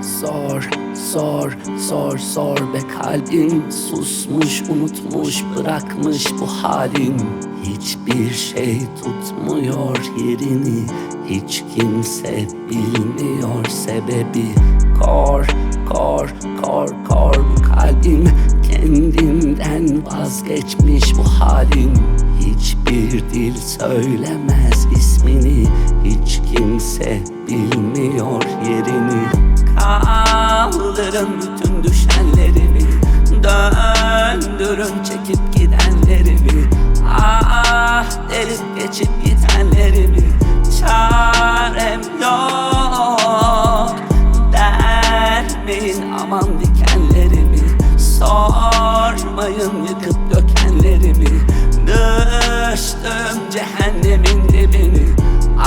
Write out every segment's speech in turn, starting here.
Sor, sor, sor, sor be kalbim. Susmuş, unutmuş, bırakmış bu halin. Hiçbir şey tutmuyor yerini. Hiç kimse bilmiyor sebebi. Kor, kor, kor, kor bu kalbim. Kendinden vazgeçmiş bu halin. Hiçbir dil söylemez ismini. Hiç kimse bilmiyor yerini. Kaldırın bütün düşenlerimi, döndürün çekip gidenlerimi. Ah delip geçip gitenlerimi. Çarem yok dermeyin aman dikenlerimi. Sormayın yıkıp dökenlerimi. Düştüm cehennemin dibini.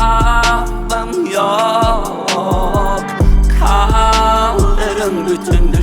Affım yok. Kaldırın bütün